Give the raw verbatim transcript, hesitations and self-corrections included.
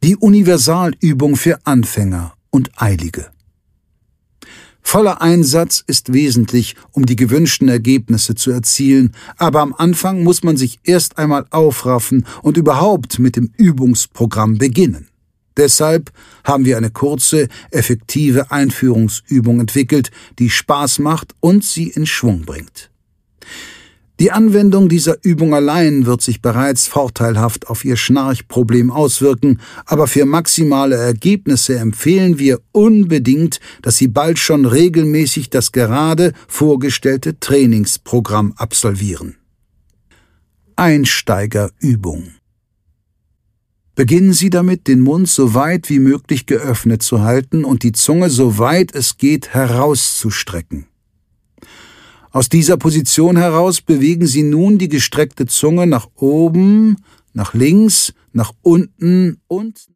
Die Universalübung für Anfänger und Eilige. Voller Einsatz ist wesentlich, um die gewünschten Ergebnisse zu erzielen, aber am Anfang muss man sich erst einmal aufraffen und überhaupt mit dem Übungsprogramm beginnen. Deshalb haben wir eine kurze, effektive Einführungsübung entwickelt, die Spaß macht und Sie in Schwung bringt. Die Anwendung dieser Übung allein wird sich bereits vorteilhaft auf Ihr Schnarchproblem auswirken, aber für maximale Ergebnisse empfehlen wir unbedingt, dass Sie bald schon regelmäßig das gerade vorgestellte Trainingsprogramm absolvieren. Einsteigerübung. Beginnen Sie damit, den Mund so weit wie möglich geöffnet zu halten und die Zunge so weit es geht herauszustrecken. Aus dieser Position heraus bewegen Sie nun die gestreckte Zunge nach oben, nach links, nach unten und